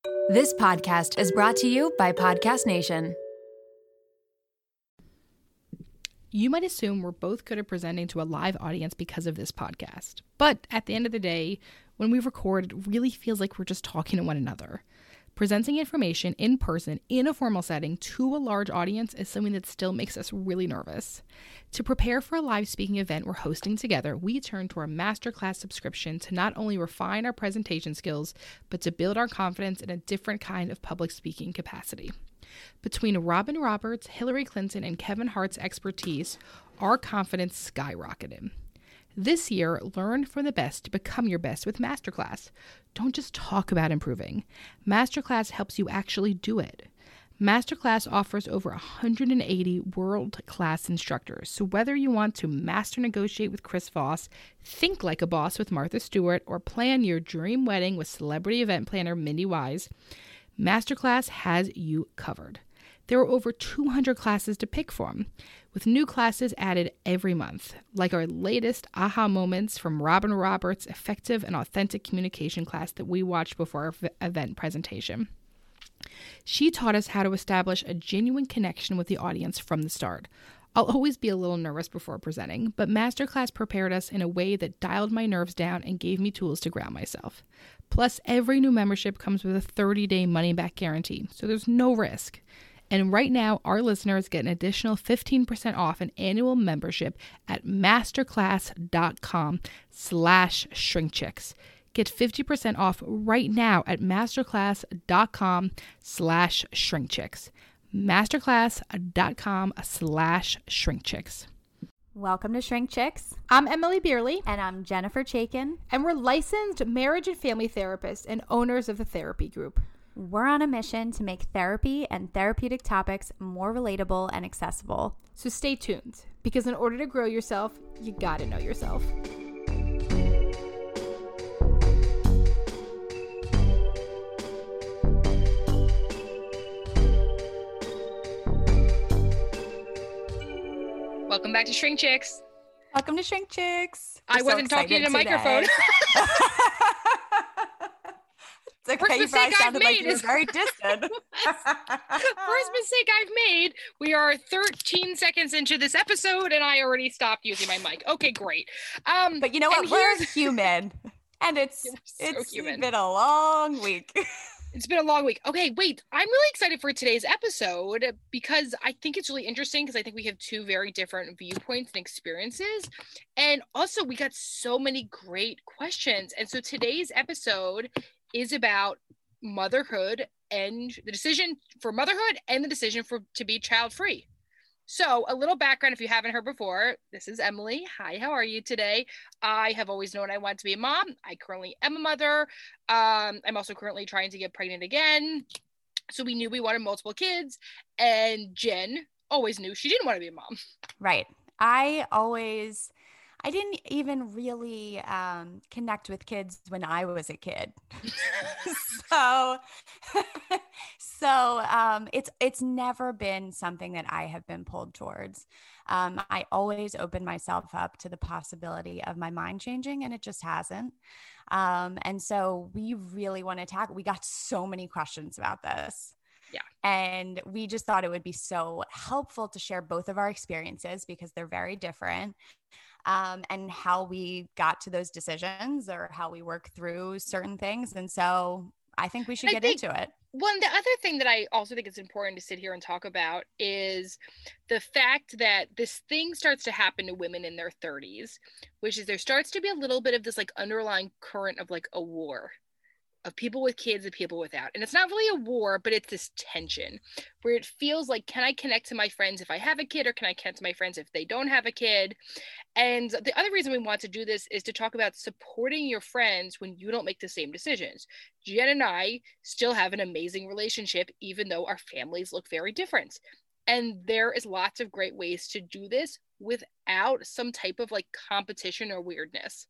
This podcast is brought to you by Podcast Nation. You might assume we're both good at presenting to a live audience because of this podcast. But at the end of the day, when we record, it really feels like we're just talking to one another. Presenting information in person in a formal setting to a large audience is something that still makes us really nervous. To prepare for a live speaking event we're hosting together, we turned to our masterclass subscription to not only refine our presentation skills, but to build our confidence in a different kind of public speaking capacity. Between Robin Roberts, Hillary Clinton, and Kevin Hart's expertise, our confidence skyrocketed. This year, learn from the best to become your best with Masterclass. Don't just talk about improving. Masterclass helps you actually do it. Masterclass offers over 180 world-class instructors, so whether you want to master negotiate with Chris Voss, think like a boss with Martha Stewart, or plan your dream wedding with celebrity event planner Mindy Wise, Masterclass has you covered. There are over 200 classes to pick from, with new classes added every month, like our latest aha moments from Robin Roberts' effective and authentic communication class that we watched before our event presentation. She taught us how to establish a genuine connection with the audience from the start. I'll always be a little nervous before presenting, but Masterclass prepared us in a way that dialed my nerves down and gave me tools to ground myself. Plus, every new membership comes with a 30-day money-back guarantee, so there's no risk. And right now, our listeners get an additional 15% off an annual membership at masterclass.com/shrinkchicks. Get 50% off right now at masterclass.com/shrinkchicks. masterclass.com/shrinkchicks. Welcome to Shrink Chicks. I'm Emily Beerley. And I'm Jennifer Chaikin. And we're licensed marriage and family therapists and owners of the Therapy Group. We're on a mission to make therapy and therapeutic topics more relatable and accessible. So stay tuned, because in order to grow yourself, you gotta know yourself. Welcome back to Shrink Chicks. Welcome to Shrink Chicks. I wasn't talking in a microphone. It's okay, you probably sounded like you were very distant. First mistake I've made. We are 13 seconds into this episode and I already stopped using my mic. Okay, great. But you know what? We're human. And it's been a long week. It's been a long week. Okay, wait. I'm really excited for today's episode because I think it's really interesting because I think we have two very different viewpoints and experiences. And also we got so many great questions. And so today's episode is about motherhood and the decision for motherhood and the decision to be child-free. So a little background, if you haven't heard before, this is Emily. Hi, how are you today? I have always known I wanted to be a mom. I currently am a mother. I'm also currently trying to get pregnant again. So we knew we wanted multiple kids, and Jen always knew she didn't want to be a mom. Right. I didn't even really connect with kids when I was a kid. So it's never been something that I have been pulled towards. I always opened myself up to the possibility of my mind changing, and it just hasn't. And so we really want to tackle, we got so many questions about this. Yeah. And we just thought it would be so helpful to share both of our experiences because they're very different. And how we got to those decisions or how we work through certain things. And so I think we should get into it. Well, the other thing that I also think is important to sit here and talk about is the fact that this thing starts to happen to women in their 30s, which is there starts to be a little bit of this like underlying current of like a war of people with kids and people without. And it's not really a war, but it's this tension where it feels like, can I connect to my friends if I have a kid, or can I connect to my friends if they don't have a kid? And the other reason we want to do this is to talk about supporting your friends when you don't make the same decisions. Jen and I still have an amazing relationship, even though our families look very different. And there is lots of great ways to do this without some type of like competition or weirdness.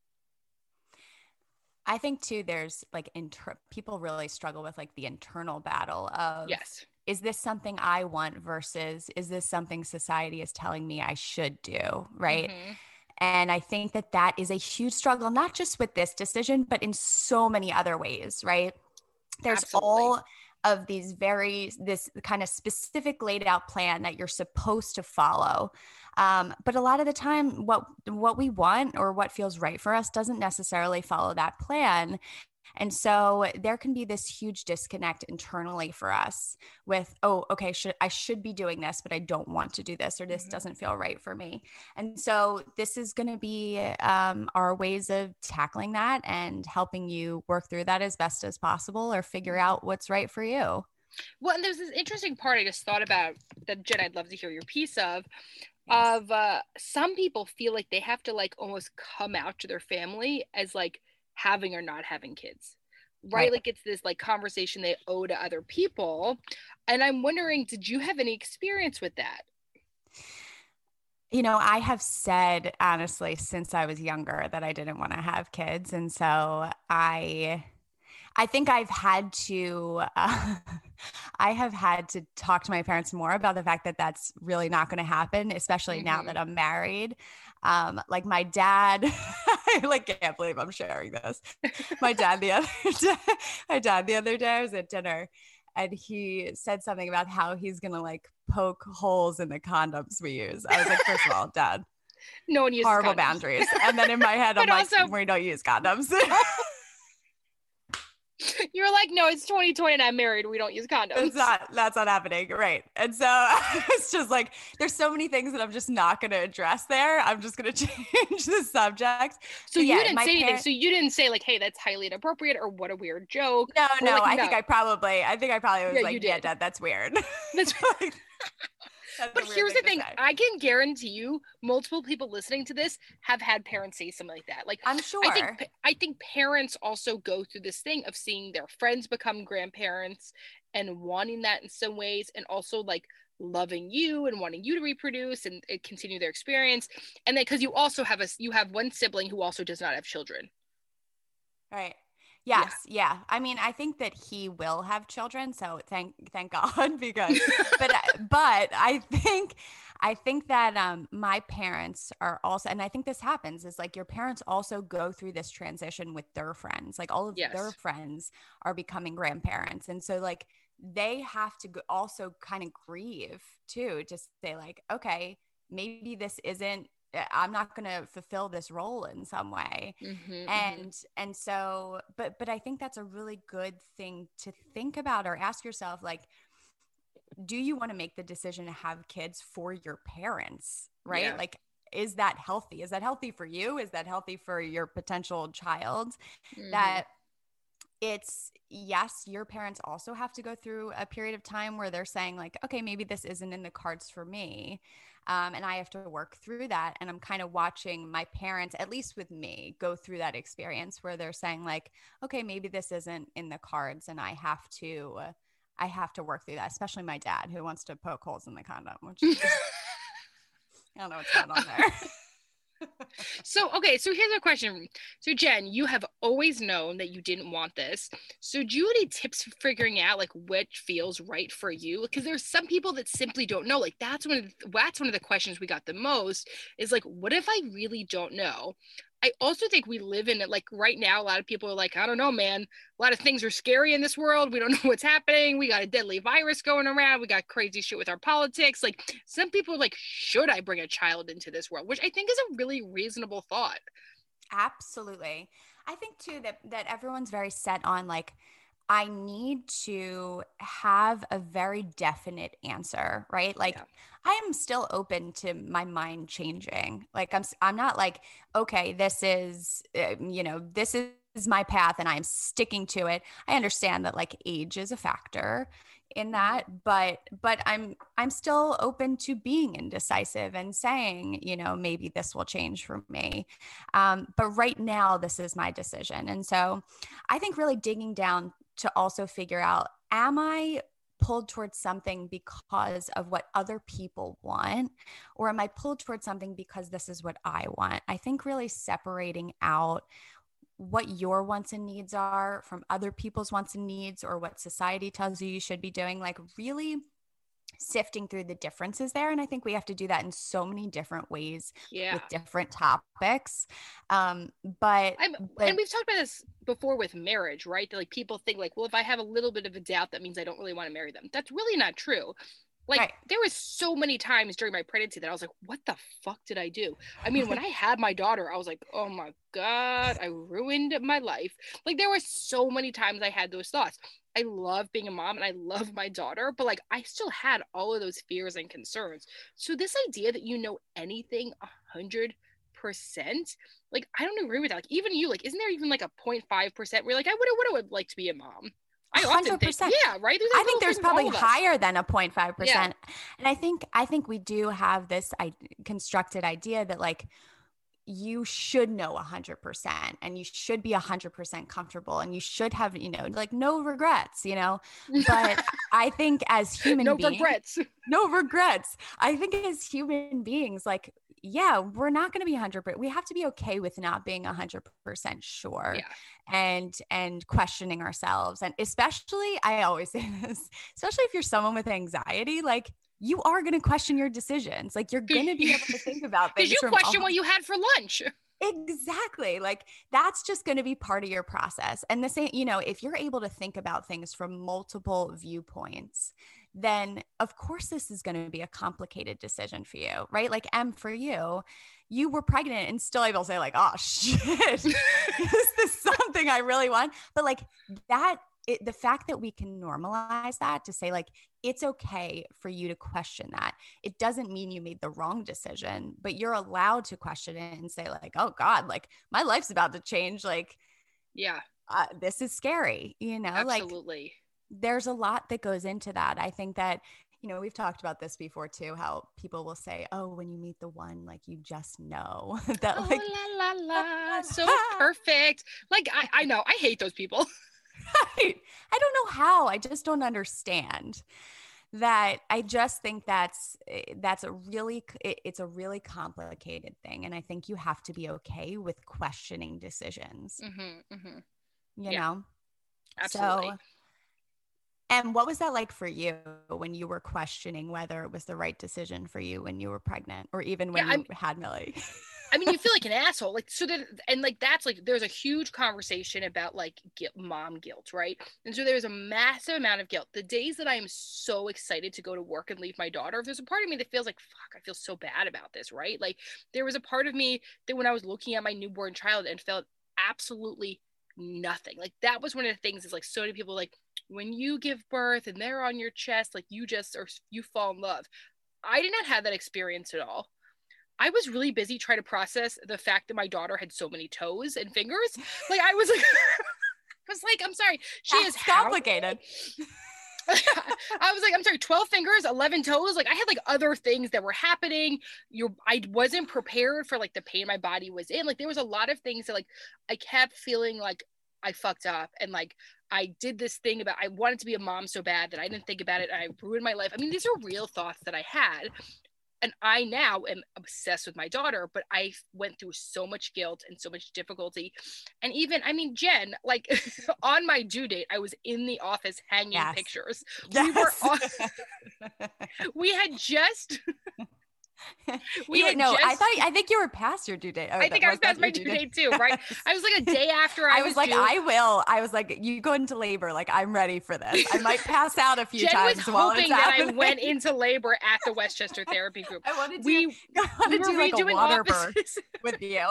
I think too, there's like people really struggle with like the internal battle of, yes, is this something I want versus is this something society is telling me I should do, right? Mm-hmm. And I think that is a huge struggle, not just with this decision, but in so many other ways, right? There's Absolutely. all of this kind of specific laid out plan that you're supposed to follow. But a lot of the time, what we want or what feels right for us doesn't necessarily follow that plan. And so there can be this huge disconnect internally for us with, oh, okay, I should be doing this, but I don't want to do this, or this doesn't feel right for me. And so this is going to be our ways of tackling that and helping you work through that as best as possible or figure out what's right for you. Well, and there's this interesting part I just thought about that, Jen, I'd love to hear your piece of. Yes. Some people feel like they have to like almost come out to their family as like having or not having kids, right? Like it's this like conversation they owe to other people. And I'm wondering, did you have any experience with that? You know, I have said honestly since I was younger that I didn't want to have kids. And so I think I've had to, I have had to talk to my parents more about the fact that that's really not going to happen, especially now that I'm married. Like my dad, I like can't believe I'm sharing this. My dad the other day, I was at dinner and he said something about how he's going to like poke holes in the condoms we use. I was like, first of all, Dad, no one uses horrible condoms. Boundaries. And then in my head, I'm like, also, we don't use condoms. You're like, no, it's 2020 and I'm married. We don't use condoms. That's not happening. Right. And so it's just like, there's so many things that I'm just not going to address there. I'm just going to change the subject. So you didn't say anything. So you didn't say like, hey, that's highly inappropriate or what a weird joke. No, like, I think I probably was like, yeah, Dad, that's weird. That's like, but here's the thing. I can guarantee you multiple people listening to this have had parents say something like that. Like, I'm sure. I think parents also go through this thing of seeing their friends become grandparents and wanting that in some ways, and also like loving you and wanting you to reproduce and continue their experience. And then because you also have one sibling who also does not have children. Right. Yes. Yeah. I mean, I think that he will have children. So thank God, because, but I think that my parents are also, and I think this happens is like your parents also go through this transition with their friends, like all of their friends are becoming grandparents. And so like they have to also kind of grieve too, just say like, okay, maybe this isn't, I'm not going to fulfill this role in some way. And so, but I think that's a really good thing to think about or ask yourself, like, do you want to make the decision to have kids for your parents? Right. Yeah. Like, is that healthy? Is that healthy for you? Is that healthy for your potential child? That it's, yes, your parents also have to go through a period of time where they're saying like, okay, maybe this isn't in the cards for me. And I have to work through that. And I'm kind of watching my parents, at least with me, go through that experience where they're saying like, okay, maybe this isn't in the cards and I have to work through that, especially my dad who wants to poke holes in the condom, which is just, I don't know what's going on there. So here's a question. So Jen, you have always known that you didn't want this. So do you have any tips for figuring out like which feels right for you? Because there's some people that simply don't know. Like that's one of the questions we got the most is like, what if I really don't know? I also think we live in it like right now, a lot of people are like, I don't know, man, a lot of things are scary in this world. We don't know what's happening. We got a deadly virus going around. We got crazy shit with our politics. Like some people are like, should I bring a child into this world? Which I think is a really reasonable thought. Absolutely. I think too that everyone's very set on like, I need to have a very definite answer, right? Like I am still open to my mind changing. Like I'm not like, okay, this is, this is my path and I'm sticking to it. I understand that like age is a factor in that, but I'm still open to being indecisive and saying, maybe this will change for me. But right now, this is my decision. And so I think really digging down to also figure out, am I pulled towards something because of what other people want, or am I pulled towards something because this is what I want? I think really separating out what your wants and needs are from other people's wants and needs, or what society tells you should be doing, like really sifting through the differences there. And I think we have to do that in so many different ways with Yeah. different topics. But And we've talked about this before with marriage, right? That, like, people think like, well, if I have a little bit of a doubt, that means I don't really want to marry them. That's really not true. Like, right. there was so many times during my pregnancy that I was like, what the fuck did I do? I mean, when I had my daughter, I was like, oh my God, I ruined my life. Like, there were so many times I had those thoughts. I love being a mom and I love my daughter, but like, I still had all of those fears and concerns. So this idea that you know anything 100%, like, I don't agree with that. Like, even you, like, isn't there even like a 0.5% where you're like, I would like to be a mom? I often think, 100%. yeah, right. I think there's probably higher than a 0.5%. Yeah. And I think we do have this constructed idea that like you should know 100% and you should be 100% comfortable and you should have, you know, like no regrets, you know. But I think as human beings, no regrets. I think as human beings, like, yeah, we're not going to be 100%. We have to be okay with not being 100% sure. Yeah. And questioning ourselves. And especially, I always say this, especially if you're someone with anxiety, like you are going to question your decisions. Like you're going to be able to think about things. Because you question what you had for lunch. Exactly. Like that's just going to be part of your process. And the same, you know, if you're able to think about things from multiple viewpoints, then of course this is going to be a complicated decision for you, right? Like for you, you were pregnant and still able to say like, oh shit, is this something I really want? But like the fact that we can normalize that to say like, it's okay for you to question that. It doesn't mean you made the wrong decision, but you're allowed to question it and say like, oh God, like my life's about to change. Like, yeah, this is scary, you know, absolutely. Like there's a lot that goes into that. I think that, you know, we've talked about this before too, how people will say, oh, when you meet the one, like you just know that like, la, la, la, so perfect. Like, I know, I hate those people. Right. I don't know how. I just don't understand that. I just think it's a really complicated thing. And I think you have to be okay with questioning decisions, you know? Absolutely. So, and what was that like for you when you were questioning whether it was the right decision for you when you were pregnant or even when you had Millie? I mean, you feel like an asshole. Like, so that, and like, that's like, there's a huge conversation about like mom guilt, right? And so there's a massive amount of guilt. The days that I am so excited to go to work and leave my daughter, there's a part of me that feels like, fuck, I feel so bad about this, right? Like, there was a part of me that when I was looking at my newborn child and felt absolutely nothing. Like, that was one of the things is like, so many people like, when you give birth and they're on your chest, like you fall in love. I did not have that experience at all. I was really busy trying to process the fact that my daughter had so many toes and fingers. Like I was like, I'm sorry, she is complicated. I was like, I'm sorry, 12 fingers, 11 toes. Like I had like other things that were happening. I wasn't prepared for like the pain my body was in. Like there was a lot of things that like I kept feeling like I fucked up and like I did this thing about I wanted to be a mom so bad that I didn't think about it and I ruined my life. I mean, these are real thoughts that I had. And I now am obsessed with my daughter, but I went through so much guilt and so much difficulty. And even, I mean, Jen, like on my due date, I was in the office hanging pictures. Yes. We had just... I think you were past your due date. I think I was past my due date too, right? I was like a day after I was like, due. I was like, you go into labor. Like, I'm ready for this. I might pass out a few times was while it's happening. That I went into labor at the Westchester Therapy Group. I wanted to do like a water birth with you.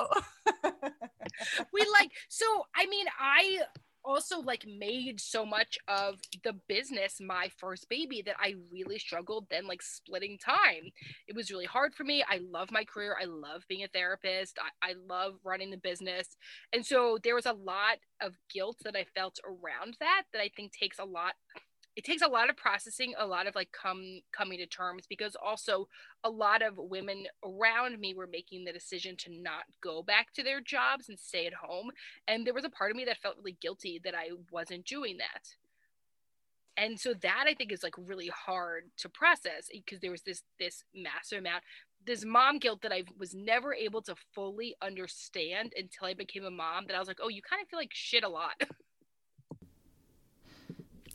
I also like made so much of the business my first baby that I really struggled then like splitting time. It was really hard for me. I love my career. I love being a therapist. I love running the business. And so there was a lot of guilt that I felt around that I think takes a lot of processing, a lot of like coming to terms, because also a lot of women around me were making the decision to not go back to their jobs and stay at home. And there was a part of me that felt really guilty that I wasn't doing that. And so that I think is like really hard to process because there was this massive amount, this mom guilt that I was never able to fully understand until I became a mom, that I was like, oh, you kind of feel like shit a lot.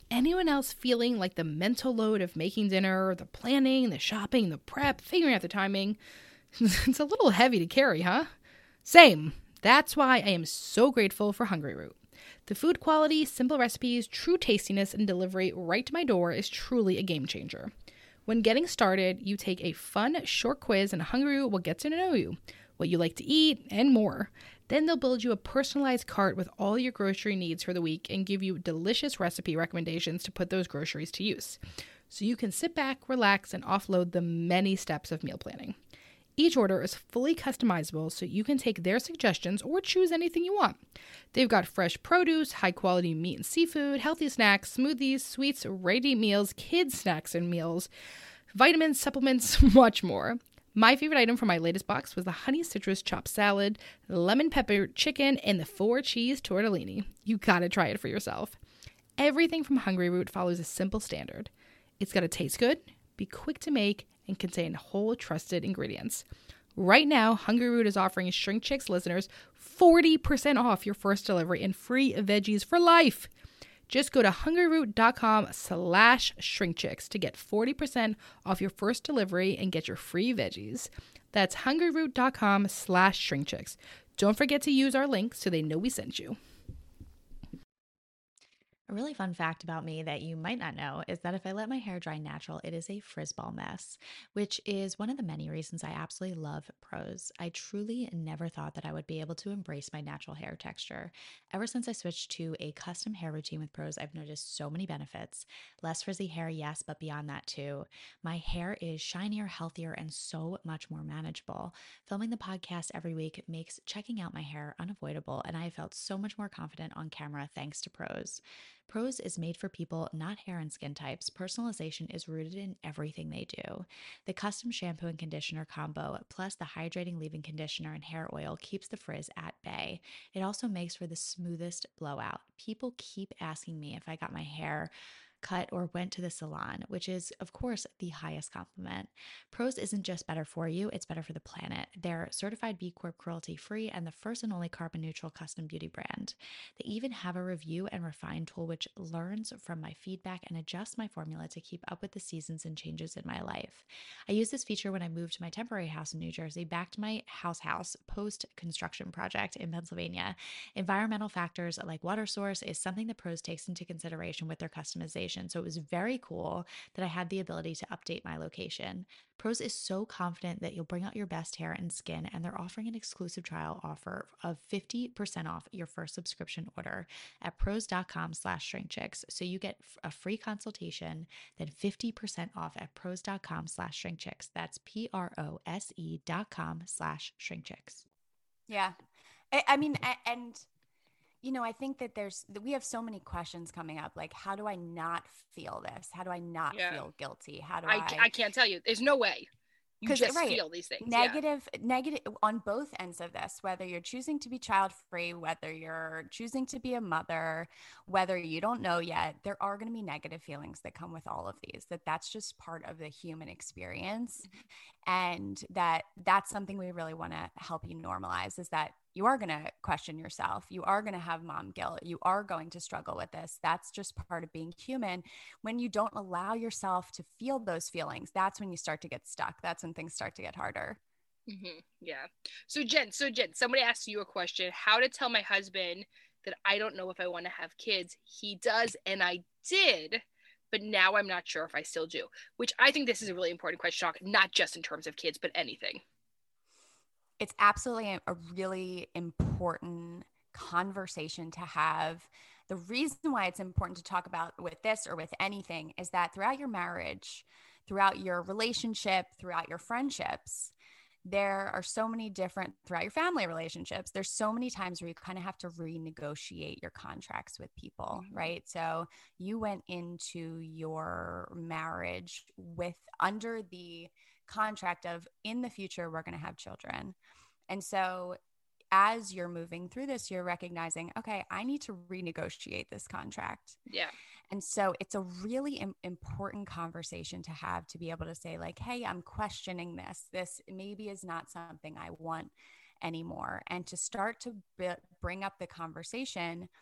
anyone else feeling like the mental load of making dinner, the planning, the shopping, the prep, figuring out the timing? It's a little heavy to carry, huh? Same. That's why I am so grateful for Hungryroot. The food quality, simple recipes, true tastiness, and delivery right to my door is truly a game changer. When getting started, you take a fun, short quiz and Hungryroot will get to know you, what you like to eat, and more. Then they'll build you a personalized cart with all your grocery needs for the week and give you delicious recipe recommendations to put those groceries to use. So you can sit back, relax, and offload the many steps of meal planning. Each order is fully customizable, so you can take their suggestions or choose anything you want. They've got fresh produce, high-quality meat and seafood, healthy snacks, smoothies, sweets, ready meals, kids' snacks and meals, vitamins, supplements, much more. My favorite item from my latest box was the honey citrus chopped salad, lemon pepper chicken, and the 4-cheese tortellini. You gotta try it for yourself. Everything from Hungryroot follows a simple standard. It's gotta taste good, be quick to make, and contain whole trusted ingredients. Right now, Hungryroot is offering Shrink Chicks listeners 40% off your first delivery and free veggies for life. Just go to hungryroot.com/shrinkchicks to get 40% off your first delivery and get your free veggies. That's hungryroot.com/shrinkchicks. Don't forget to use our link so they know we sent you. A really fun fact about me that you might not know is that if I let my hair dry natural, it is a frizz-ball mess, which is one of the many reasons I absolutely love Prose. I truly never thought that I would be able to embrace my natural hair texture. Ever since I switched to a custom hair routine with Prose, I've noticed so many benefits. Less frizzy hair, yes, but beyond that too. My hair is shinier, healthier, and so much more manageable. Filming the podcast every week makes checking out my hair unavoidable, and I have felt so much more confident on camera thanks to Prose. Prose is made for people, not hair and skin types. Personalization is rooted in everything they do. The custom shampoo and conditioner combo, plus the hydrating leave-in conditioner and hair oil, keeps the frizz at bay. It also makes for the smoothest blowout. People keep asking me if I got my hair cut or went to the salon, which is, of course, the highest compliment. Prose isn't just better for you, it's better for the planet. They're certified B Corp cruelty free and the first and only carbon neutral custom beauty brand. They even have a review and refine tool which learns from my feedback and adjusts my formula to keep up with the seasons and changes in my life. I used this feature when I moved to my temporary house in New Jersey back to my house post-construction project in Pennsylvania. Environmental factors like water source is something that Prose takes into consideration with their customization. So it was very cool that I had the ability to update my location. Prose is so confident that you'll bring out your best hair and skin, and they're offering an exclusive trial offer of 50% off your first subscription order at prose.com/shrinkchicks. So you get a free consultation, then 50% off at prose.com/shrinkchicks. That's prose.com/shrinkchicks. Yeah. I mean, and you know, I think that we have so many questions coming up. Like, how do I not feel this? How do I not feel guilty? How do I can't tell you. There's no way. You just feel these things. Negative on both ends of this, whether you're choosing to be child-free, whether you're choosing to be a mother, whether you don't know yet, there are going to be negative feelings that come with all of these, that's just part of the human experience. And that's something we really want to help you normalize, is that you are going to question yourself. You are going to have mom guilt. You are going to struggle with this. That's just part of being human. When you don't allow yourself to feel those feelings, that's when you start to get stuck. That's when things start to get harder. Mm-hmm. Yeah. So Jen, somebody asked you a question, how to tell my husband that I don't know if I want to have kids. He does, and I did, but now I'm not sure if I still do, which I think this is a really important question to talk, not just in terms of kids, but anything. It's absolutely a really important conversation to have. The reason why it's important to talk about with this or with anything is that throughout your marriage, throughout your relationship, throughout your friendships, there are so many different, throughout your family relationships, there's so many times where you kind of have to renegotiate your contracts with people, right? So you went into your marriage under the contract of, in the future, we're going to have children. And so as you're moving through this, you're recognizing, okay, I need to renegotiate this contract. Yeah. And so it's a really important conversation to have, to be able to say, like, hey, I'm questioning this. This maybe is not something I want anymore. And to start to bring up the conversation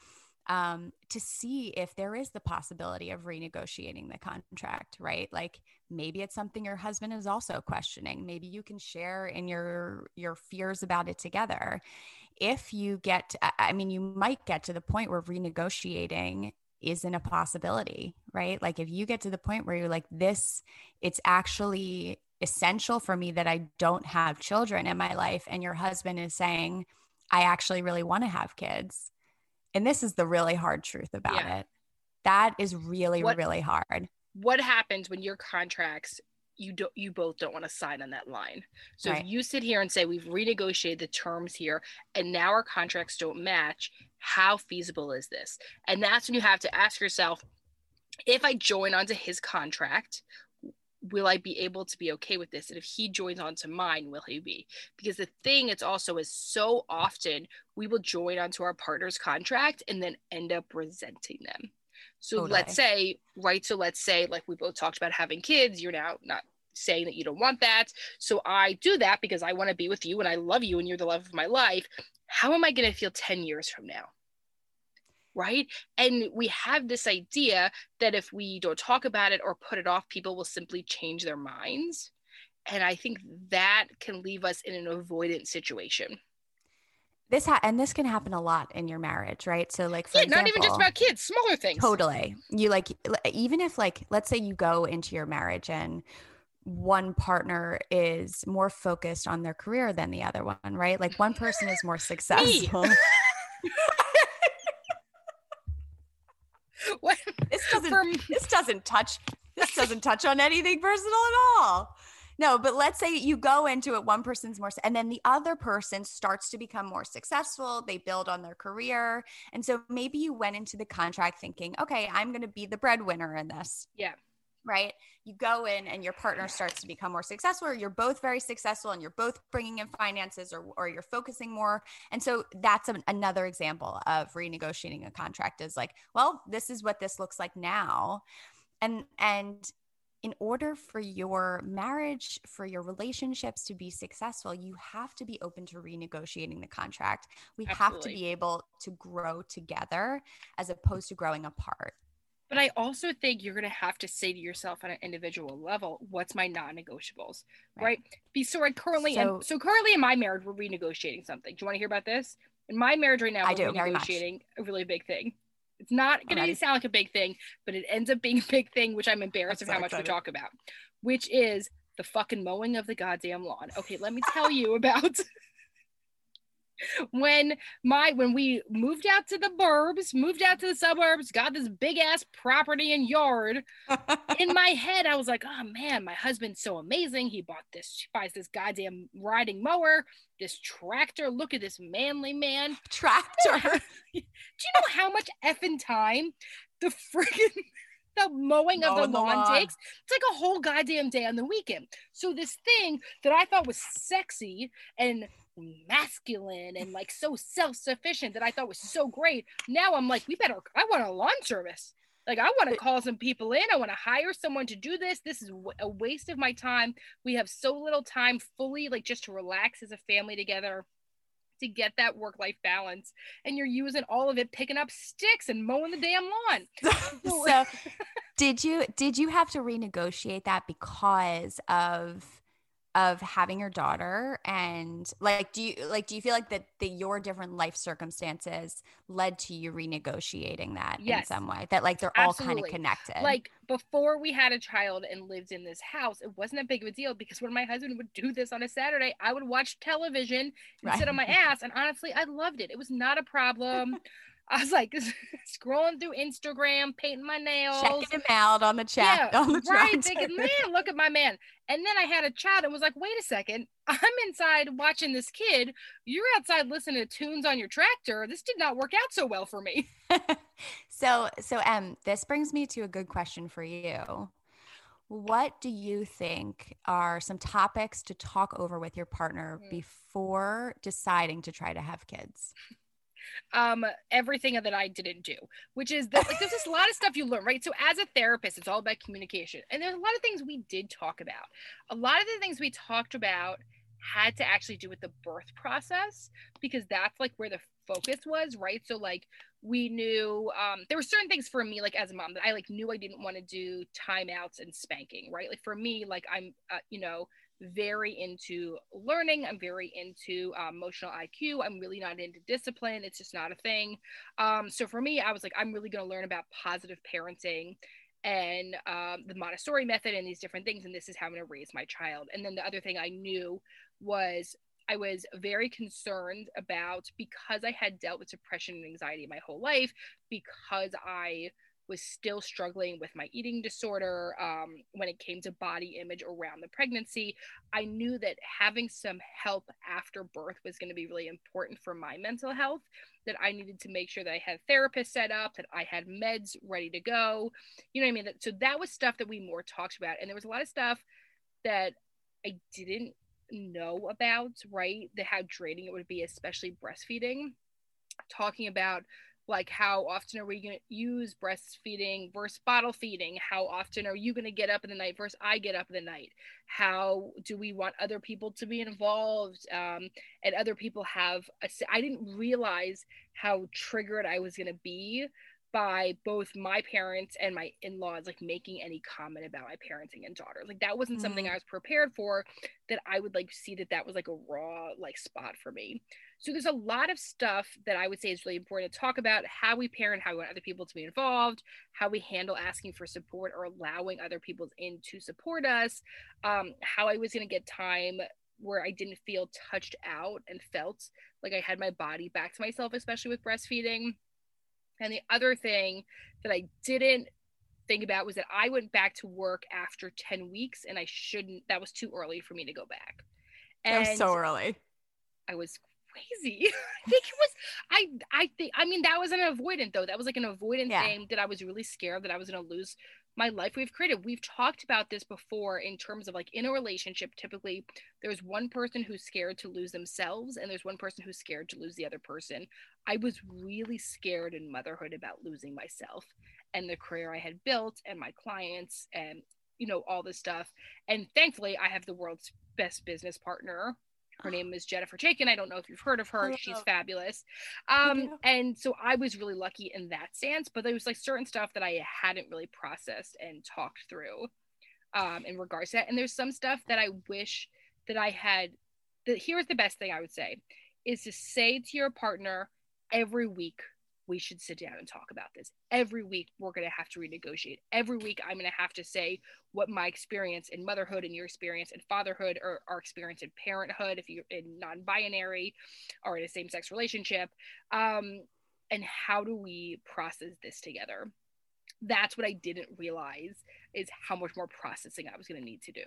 to see if there is the possibility of renegotiating the contract, right? Like maybe it's something your husband is also questioning. Maybe you can share in your fears about it together. If you get, I mean, you might get to the point where renegotiating isn't a possibility, right? Like if you get to the point where you're like, this, it's actually essential for me that I don't have children in my life. And your husband is saying, I actually really want to have kids. And this is the really hard truth about it. That is really, really hard. What happens when your contracts, you both don't want to sign on that line? So if you sit here and say, we've renegotiated the terms here and now our contracts don't match, how feasible is this? And that's when you have to ask yourself, if I join onto his contract, will I be able to be okay with this? And if he joins onto mine, will he be? Because the thing it's also is so often we will join onto our partner's contract and then end up resenting them. So let's say, like we both talked about having kids, you're now not saying that you don't want that. So I do that because I want to be with you and I love you and you're the love of my life. How am I going to feel 10 years from now? Right? And we have this idea that if we don't talk about it or put it off, people will simply change their minds. And I think that can leave us in an avoidant situation. This can happen a lot in your marriage, right? So like, for example, not even just about kids, smaller things. Totally. You like, even if like, let's say you go into your marriage and one partner is more focused on their career than the other one, right? Like one person is more successful. This doesn't touch on anything personal at all. No, but let's say you go into it, one person's more, and then the other person starts to become more successful. They build on their career. And so maybe you went into the contract thinking, okay, I'm going to be the breadwinner in this. Yeah. Right. You go in and your partner starts to become more successful, or you're both very successful and you're both bringing in finances, or you're focusing more. And so that's another example of renegotiating a contract is like, well, this is what this looks like now. And in order for your marriage, for your relationships to be successful, you have to be open to renegotiating the contract. We have to be able to grow together as opposed to growing apart. But I also think you're going to have to say to yourself on an individual level, what's my non-negotiables, right? Currently in my marriage, we're renegotiating something. Do you want to hear about this? In my marriage right now, we're renegotiating a really big thing. It's not going to sound like a big thing, but it ends up being a big thing, which I'm embarrassed of how much we talk about, which is the fucking mowing of the goddamn lawn. Okay, let me tell you about when we moved out to the suburbs, got this big ass property and yard. In my head, I was like, oh man, my husband's so amazing. He buys this goddamn riding mower, this tractor. Look at this manly man. Tractor. Do you know how much effing time the mowing of the lawn takes? It's like a whole goddamn day on the weekend. So this thing that I thought was sexy and masculine and like so self-sufficient that I thought was so great, now I'm like, I want a lawn service. Like I want to call some people in. I want to hire someone to do this. This is a waste of my time. We have so little time fully like just to relax as a family together, to get that work-life balance, and you're using all of it picking up sticks and mowing the damn lawn. So did you have to renegotiate that because of having your daughter? And do you feel like that your different life circumstances led to you renegotiating that in some way, that like they're all kind of connected? Like before we had a child and lived in this house, it wasn't a big of a deal, because when my husband would do this on a Saturday, I would watch television and sit on my ass, and honestly I loved it. It was not a problem. I was like scrolling through Instagram, painting my nails, checking him out on the chat. Yeah, right. Thinking, man, look at my man. And then I had a child and was like, wait a second, I'm inside watching this kid. You're outside listening to tunes on your tractor. This did not work out so well for me. So this brings me to a good question for you. What do you think are some topics to talk over with your partner before deciding to try to have kids? Everything that I didn't do, which is that like there's just a lot of stuff you learn, right? So as a therapist, it's all about communication, and there's a lot of things we did talk about. A lot of the things we talked about had to actually do with the birth process, because that's like where the focus was, right? So like we knew there were certain things for me, like as a mom, that I like knew I didn't want to do timeouts and spanking, right? Like for me, like I'm very into learning. I'm very into emotional IQ. I'm really not into discipline. It's just not a thing. So for me, I was like, I'm really going to learn about positive parenting and the Montessori method and these different things. And this is how I'm going to raise my child. And then the other thing I knew was I was very concerned about, because I had dealt with depression and anxiety my whole life, because I was still struggling with my eating disorder when it came to body image around the pregnancy. I knew that having some help after birth was going to be really important for my mental health, that I needed to make sure that I had therapists set up, that I had meds ready to go. You know what I mean? So that was stuff that we more talked about. And there was a lot of stuff that I didn't know about, right? How draining it would be, especially breastfeeding. Talking about like how often are we going to use breastfeeding versus bottle feeding? How often are you going to get up in the night versus I get up in the night? How do we want other people to be involved? And other people have I didn't realize how triggered I was going to be by both my parents and my in-laws like making any comment about my parenting and daughters. Like that wasn't something I was prepared for, that I would like see that was like a raw like spot for me. So there's a lot of stuff that I would say is really important to talk about: how we parent, how we want other people to be involved, how we handle asking for support or allowing other people in to support us, how I was going to get time where I didn't feel touched out and felt like I had my body back to myself, especially with breastfeeding. And the other thing that I didn't think about was that I went back to work after 10 weeks and that was too early for me to go back. And that was so early. I was crazy. I think it was, I mean, that was an avoidant though. That was like an avoidant thing that I was really scared that I was going to lose my life we've created. We've talked about this before in terms of like in a relationship, typically there's one person who's scared to lose themselves and there's one person who's scared to lose the other person. I was really scared in motherhood about losing myself and the career I had built and my clients and, all this stuff. And thankfully I have the world's best business partner. Her name is Jennifer Chaikin. I don't know if you've heard of her. Hello. She's fabulous. And so I was really lucky in that sense, but there was like certain stuff that I hadn't really processed and talked through in regards to that. And there's some stuff that I wish that I had. Here's the best thing I would say is to say to your partner every week, we should sit down and talk about this. Every week, we're going to have to renegotiate. Every week, I'm going to have to say what my experience in motherhood and your experience in fatherhood, or our experience in parenthood, if you're in non-binary or in a same-sex relationship, and how do we process this together? That's what I didn't realize, is how much more processing I was going to need to do.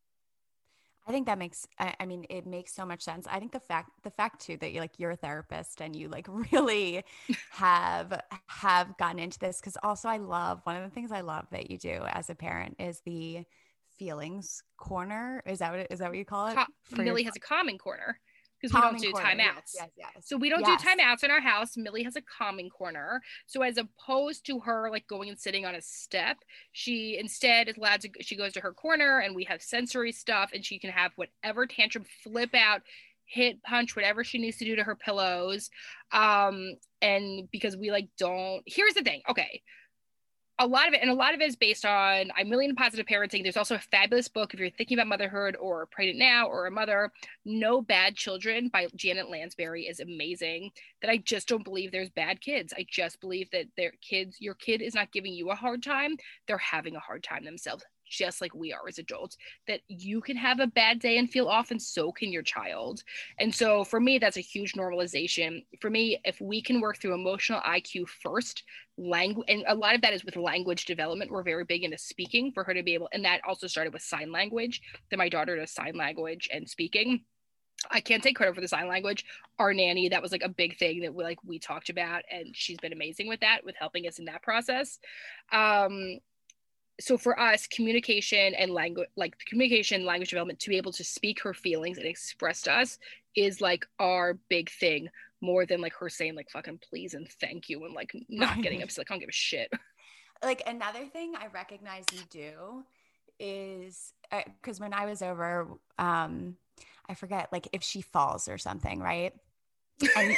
I think that makes, I mean, it makes so much sense. I think the fact too, that you're a therapist and you like really have gotten into this. Cause also one of the things I love that you do as a parent is the feelings corner. Is that what you call it? Millie has a calming corner. Because we don't do timeouts. Yes. So we don't do timeouts in our house. Millie has a calming corner. So as opposed to her like going and sitting on a step, she instead is allowed to, she goes to her corner and we have sensory stuff and she can have whatever tantrum, flip out, hit, punch, whatever she needs to do to her pillows. And because we like don't, here's the thing. Okay. A lot of it is based on, I'm really into positive parenting. There's also a fabulous book if you're thinking about motherhood or pregnant now or a mother, No Bad Children by Janet Lansbury is amazing. That I just don't believe there's bad kids. I just believe that your kid is not giving you a hard time. They're having a hard time themselves, just like we are as adults, that you can have a bad day and feel off and so can your child. And so for me, that's a huge normalization. For me, if we can work through emotional IQ first, language, and a lot of that is with language development. We're very big into speaking for her to be able, and that also started with sign language, that my daughter does sign language and speaking. I can't take credit for the sign language. Our nanny, that was like a big thing that we talked about, and she's been amazing with that, with helping us in that process. So for us, communication and language development, to be able to speak her feelings and express to us is like our big thing, more than like her saying like fucking please and thank you and like not getting upset. Like, I don't give a shit. Like another thing I recognize you do is because when I was over, I forget, like if she falls or something, right? And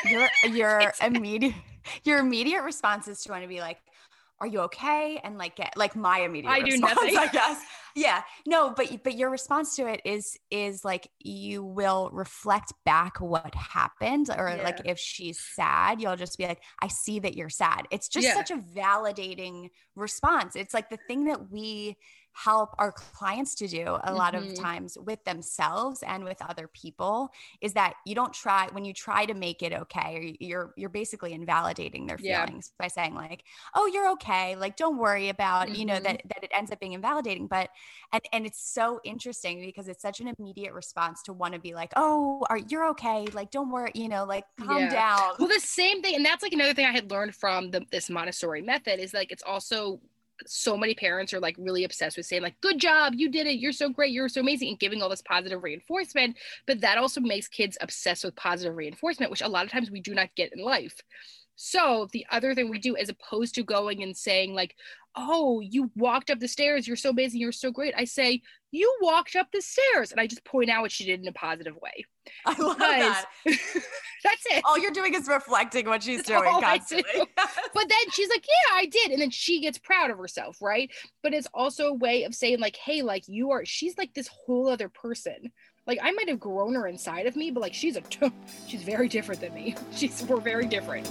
your immediate response is to want to be like, are you okay? And like get like my immediate I do response, nothing. I guess. Yeah. No, but your response to it is like you will reflect back what happened, or like if she's sad, you'll just be like, I see that you're sad. It's just such a validating response. It's like the thing that we help our clients to do a lot of times with themselves and with other people is that you don't try, when you try to make it okay, or you're basically invalidating their feelings by saying like, oh, you're okay, like don't worry about you know that it ends up being invalidating. But and it's so interesting because it's such an immediate response to want to be like, oh, you're okay, like don't worry, you know, like calm down. Well, the same thing, and that's like another thing I had learned from this Montessori method is like it's also so many parents are like really obsessed with saying like, good job, you did it, you're so great, you're so amazing, and giving all this positive reinforcement. But that also makes kids obsessed with positive reinforcement, which a lot of times we do not get in life. So the other thing we do, as opposed to going and saying like, oh, you walked up the stairs, you're so amazing, you're so great, I say, you walked up the stairs, and I just point out what she did in a positive way. I love that. That's it. All you're doing is reflecting what she's doing constantly. But then she's like, yeah, I did. And then she gets proud of herself, right? But it's also a way of saying like, hey, like she's like this whole other person. Like I might have grown her inside of me, but like she's very different than me. We're very different.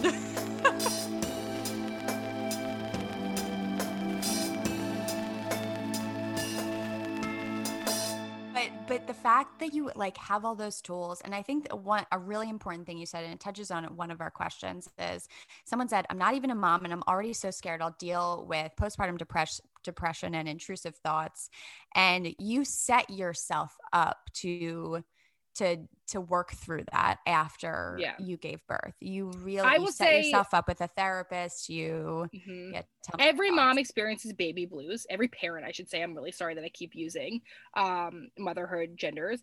But the fact that you like have all those tools, and I think a really important thing you said, and it touches on one of our questions, is someone said, I'm not even a mom and I'm already so scared I'll deal with postpartum depression and intrusive thoughts. And you set yourself up to work through that after you gave birth. You set yourself up with a therapist. Every mom experiences baby blues. Every parent, I should say. I'm really sorry that I keep using motherhood genders.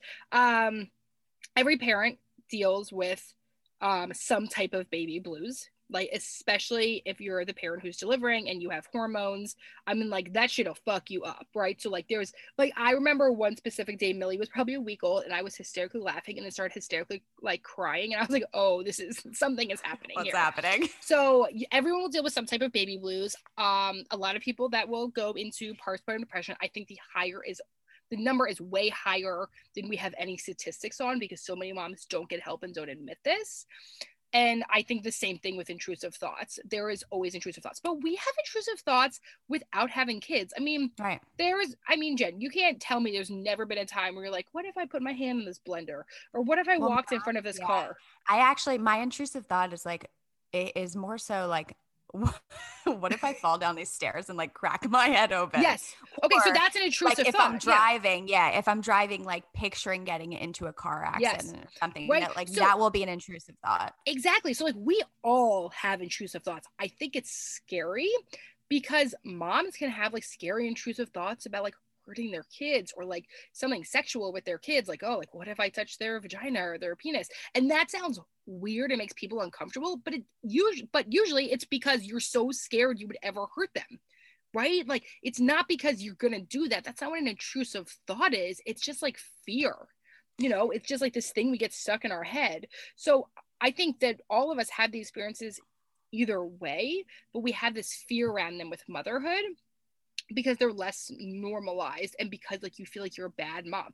Every parent deals with some type of baby blues. Like, especially if you're the parent who's delivering and you have hormones, I mean, like, that shit'll fuck you up, right? So, like, there's, like, I remember one specific day, Millie was probably a week old, and I was hysterically laughing and then started hysterically, like, crying, and I was like, oh, something is happening What's here. happening? So, everyone will deal with some type of baby blues. A lot of people that will go into postpartum depression, I think the number is way higher than we have any statistics on, because so many moms don't get help and don't admit this. And I think the same thing with intrusive thoughts. There is always intrusive thoughts, but we have intrusive thoughts without having kids. I mean, right. Jen, you can't tell me there's never been a time where you're like, what if I put my hand in this blender? Or what if I walked in front of this car? My intrusive thought is like, it is more so like, what if I fall down these stairs and like crack my head open? Yes. Okay, so that's an intrusive like, if thought. I'm driving, if I'm driving, like picturing getting into a car accident or something, right? That will be an intrusive thought. Exactly. So like we all have intrusive thoughts. I think it's scary because moms can have like scary intrusive thoughts about like hurting their kids or like something sexual with their kids, like, oh, like what if I touch their vagina or their penis? And that sounds weird and makes people uncomfortable, but usually it's because you're so scared you would ever hurt them, right? Like it's not because you're gonna do that. That's not what an intrusive thought is. It's just like fear, it's just like this thing we get stuck in our head. So I think that all of us have the experiences either way, but we have this fear around them with motherhood because they're less normalized and because like you feel like you're a bad mom.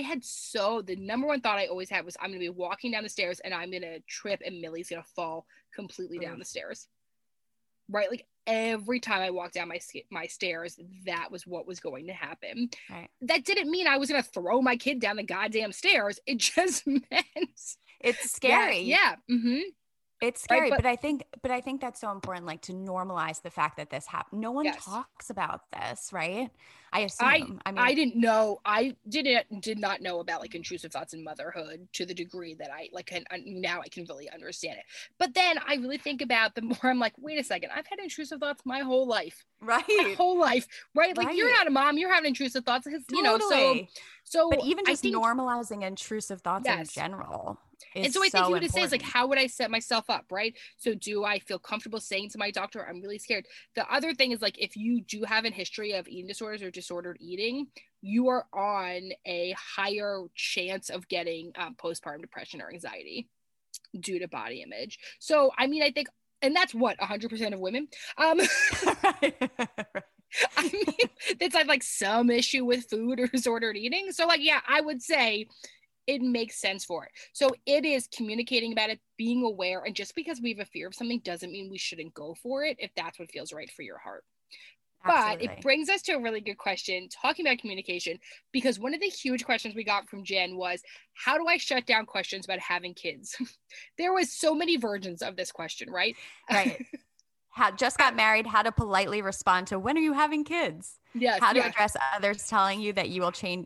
The number one thought I always had was I'm gonna be walking down the stairs and I'm gonna trip and Millie's gonna fall completely down the stairs, right? Like every time I walked down my stairs, that was what was going to happen. Right. That didn't mean I was gonna throw my kid down the goddamn stairs. It just meant it's scary. Yeah. Mm-hmm. It's scary, right, but I think that's so important, like to normalize the fact that this happened. No one talks about this, right? I assume. I didn't know. I did not know about like intrusive thoughts in motherhood to the degree that I like now I can really understand it. But then I really think about the more I'm like, wait a second, I've had intrusive thoughts my whole life. Right. My whole life. Right. Like you're not a mom, you're having intrusive thoughts. Totally. So but even just normalizing intrusive thoughts in general. And so I think you would say is like, how would I set myself up, right? So do I feel comfortable saying to my doctor, I'm really scared? The other thing is like, if you do have a history of eating disorders or disordered eating, you are on a higher chance of getting postpartum depression or anxiety. due to body image. So, I mean, I think, and that's what, 100% of women. Right. I mean, it's like some issue with food or disordered eating. So like, yeah, I would say it makes sense for it. So it is communicating about it, being aware. And just because we have a fear of something doesn't mean we shouldn't go for it if that's what feels right for your heart. Absolutely. But it brings us to a really good question, talking about communication, because one of the huge questions we got from Jen was, how do I shut down questions about having kids? There was so many versions of this question, right? Right. Just got married, how to politely respond to, when are you having kids? Yes. How to address others telling you that you will change,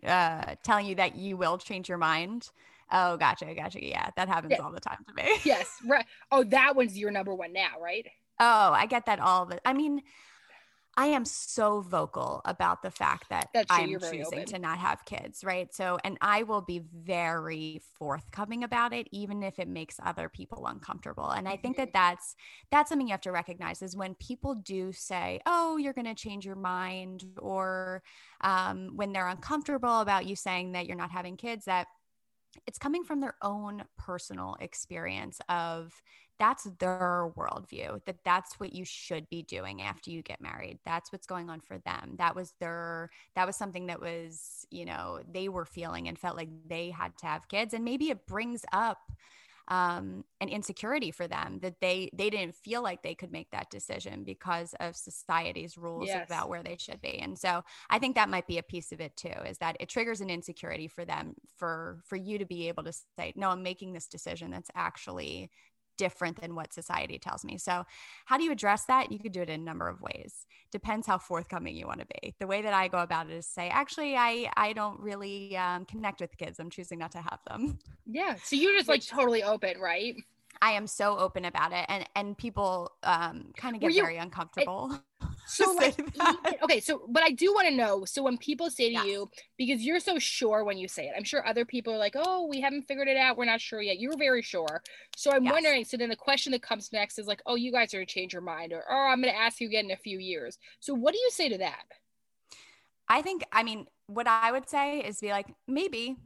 your mind. Oh, gotcha. Yeah, that happens all the time to me. Yes, right. Oh, that one's your number one now, right? Oh, I get that I mean, I am so vocal about the fact that I'm choosing to not have kids, right? So, and I will be very forthcoming about it, even if it makes other people uncomfortable. And I think that that's something you have to recognize is when people do say, oh, you're going to change your mind, or when they're uncomfortable about you saying that you're not having kids, that it's coming from their own personal experience of that's their worldview, that's what you should be doing after you get married. That's what's going on for them. That was something that was, they were feeling and felt like they had to have kids. And maybe it brings up an insecurity for them that they didn't feel like they could make that decision because of society's rules about where they should be. And so I think that might be a piece of it too, is that it triggers an insecurity for them, for you to be able to say, no, I'm making this decision that's actually different than what society tells me. So how do you address that? You could do it in a number of ways. Depends how forthcoming you want to be. The way that I go about it is say, actually, I don't really connect with kids. I'm choosing not to have them. Yeah. So you're just totally open, right? I am so open about it. And people kind of get very uncomfortable. So okay. So, but I do want to know, so when people say to you, because you're so sure when you say it, I'm sure other people are like, oh, we haven't figured it out. We're not sure yet. You're very sure. So I'm wondering, so then the question that comes next is like, oh, you guys are going to change your mind, or, oh, I'm going to ask you again in a few years. So what do you say to that? I mean, what I would say is be like, maybe.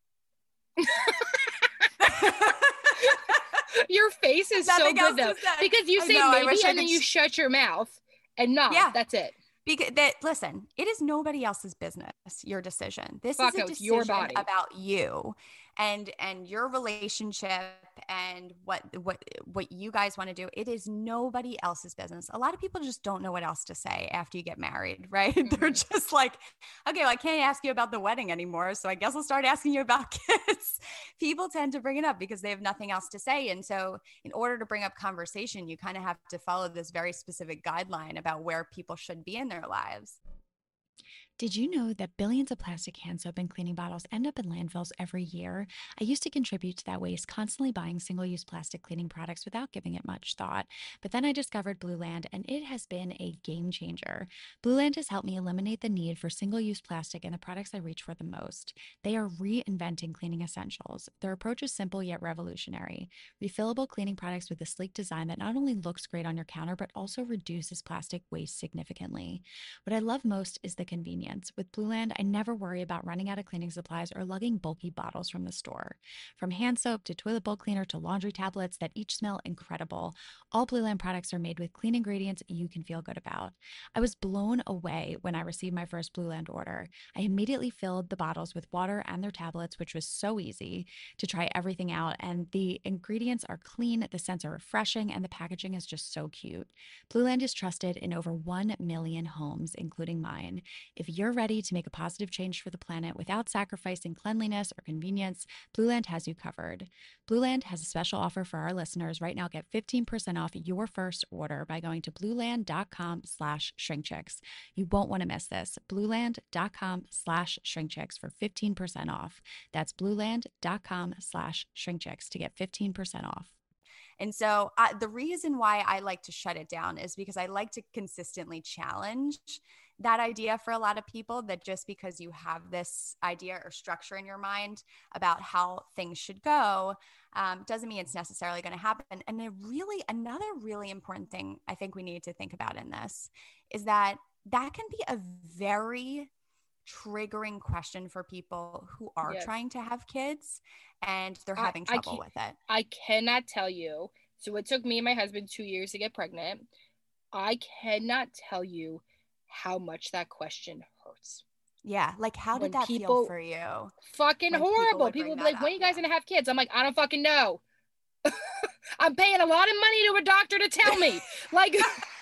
Your face is so good though, because you say maybe and then you shut your mouth and nod. Yeah. That's it. Because listen, it is nobody else's business, your decision. This is a decision your body. About you and your relationship and what you guys want to do. It is nobody else's business. A lot of people just don't know what else to say after you get married, right? Mm-hmm. They're just like, okay, well, I can't ask you about the wedding anymore, so I guess I'll start asking you about kids. People tend to bring it up because they have nothing else to say. And so in order to bring up conversation, you kind of have to follow this very specific guideline about where people should be in their lives. Did you know that billions of plastic hand soap and cleaning bottles end up in landfills every year? I used to contribute to that waste, constantly buying single-use plastic cleaning products without giving it much thought. But then I discovered Blueland, and it has been a game changer. Blueland has helped me eliminate the need for single-use plastic in the products I reach for the most. They are reinventing cleaning essentials. Their approach is simple yet revolutionary. Refillable cleaning products with a sleek design that not only looks great on your counter, but also reduces plastic waste significantly. What I love most is the convenience. With Blueland, I never worry about running out of cleaning supplies or lugging bulky bottles from the store. From hand soap to toilet bowl cleaner to laundry tablets that each smell incredible, all Blueland products are made with clean ingredients you can feel good about. I was blown away when I received my first Blueland order. I immediately filled the bottles with water and their tablets, which was so easy to try everything out. And the ingredients are clean, the scents are refreshing, and the packaging is just so cute. Blueland is trusted in over 1 million homes, including mine. If you're ready to make a positive change for the planet without sacrificing cleanliness or convenience, Blueland has you covered. Blueland has a special offer for our listeners. Right now, get 15% off your first order by going to blueland.com/shrinkchicks. You won't want to miss this. blueland.com/shrinkchicks for 15% off. That's blueland.com/shrinkchicks to get 15% off. And so the reason why I like to shut it down is because I like to consistently challenge that idea for a lot of people, that just because you have this idea or structure in your mind about how things should go, doesn't mean it's necessarily going to happen. And another really important thing I think we need to think about in this is that can be a very triggering question for people who are Yes. trying to have kids and they're I having trouble with it. I cannot tell you. So it took me and my husband 2 years to get pregnant. I cannot tell you how much that question hurts. Yeah. Like, how When did that feel people for you? fucking When people horrible. would People bring would be that like, when up, you guys yeah. gonna have kids? I'm like, I don't fucking know. I'm paying a lot of money to a doctor to tell me. Like,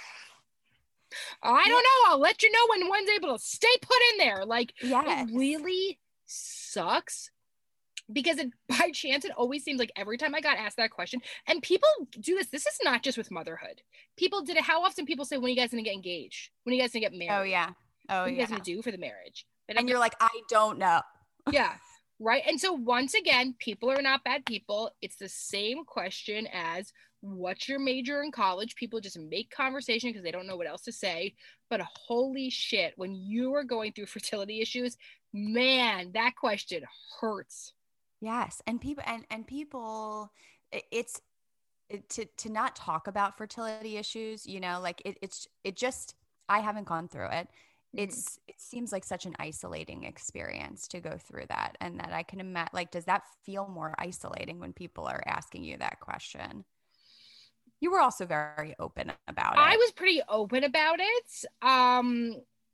I don't know. I'll let you know when one's able to stay put in there. Like, Yes. it really sucks because by chance, it always seems like every time I got asked that question, and people do this. This is not just with motherhood. People did it. How often people say, when are you guys gonna get engaged? When are you guys gonna get married? Oh, yeah. Oh, What are you yeah. guys gonna do for the marriage? And you're like, I don't know. Yeah. Right. And so once again, people are not bad people. It's the same question as what's your major in college? People just make conversation because they don't know what else to say. But holy shit, when you are going through fertility issues, man, that question hurts. Yes. And people, it's to not talk about fertility issues, you know, like it just, I haven't gone through it. It seems like such an isolating experience to go through that. And that I can imagine, like, does that feel more isolating when people are asking you that question? You were also very open about it. I was pretty open about it. I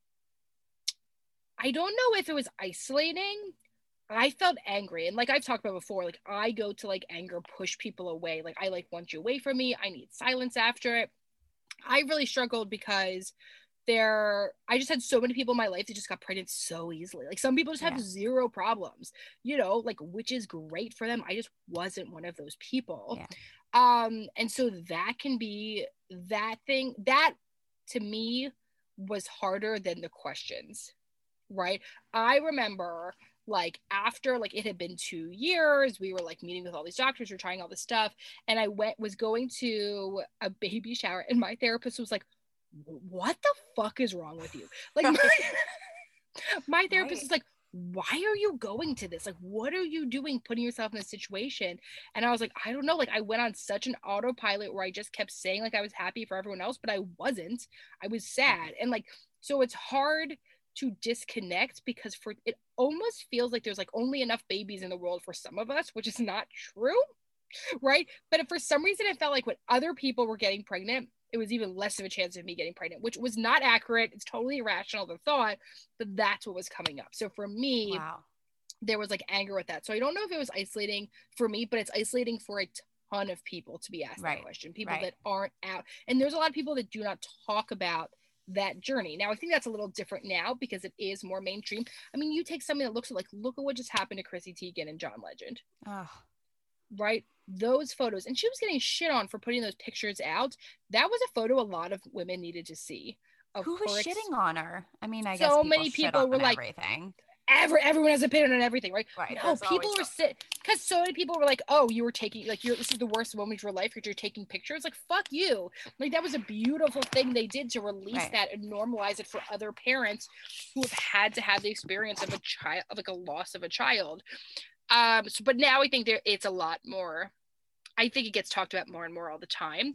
don't know if it was isolating. I felt angry. And like I've talked about before, like I go to like anger, push people away. Like I like want you away from me. I need silence after it. I really struggled because I just had so many people in my life that just got pregnant so easily. Like some people just have zero problems, you know, like, which is great for them. I just wasn't one of those people. And so that can be that thing that to me was harder than the questions, right? I remember like after like it had been 2 years, we were like meeting with all these doctors, we're trying all this stuff, and I was going to a baby shower, and my therapist was like, what the fuck is wrong with you? Like my therapist is like, why are you going to this? Like, what are you doing putting yourself in this situation? And I was like, I don't know. Like I went on such an autopilot where I just kept saying like I was happy for everyone else, but I wasn't. I was sad. And like, so it's hard to disconnect because for it almost feels like there's like only enough babies in the world for some of us, which is not true. Right. But for some reason, it felt like when other people were getting pregnant, it was even less of a chance of me getting pregnant, which was not accurate. It's totally irrational, the thought, but that's what was coming up. So for me, there was like anger with that. So I don't know if it was isolating for me, but it's isolating for a ton of people to be asked that question. People that aren't out. And there's a lot of people that do not talk about that journey. Now, I think that's a little different now because it is more mainstream. I mean, you take something that looks like, look at what just happened to Chrissy Teigen and John Legend. Right? Those photos, and she was getting shit on for putting those pictures out. That was a photo a lot of women needed to see. Who was shitting on her? I mean, I guess so many people were like, everything. Everyone has an opinion on everything, right? No, people were because so many people were like, oh, you were taking like this is the worst moment of your life because you're taking pictures. Like, fuck you. Like that was a beautiful thing they did to release that and normalize it for other parents who have had to have the experience of a child, of like a loss of a child. But now I think it's a lot more. I think it gets talked about more and more all the time.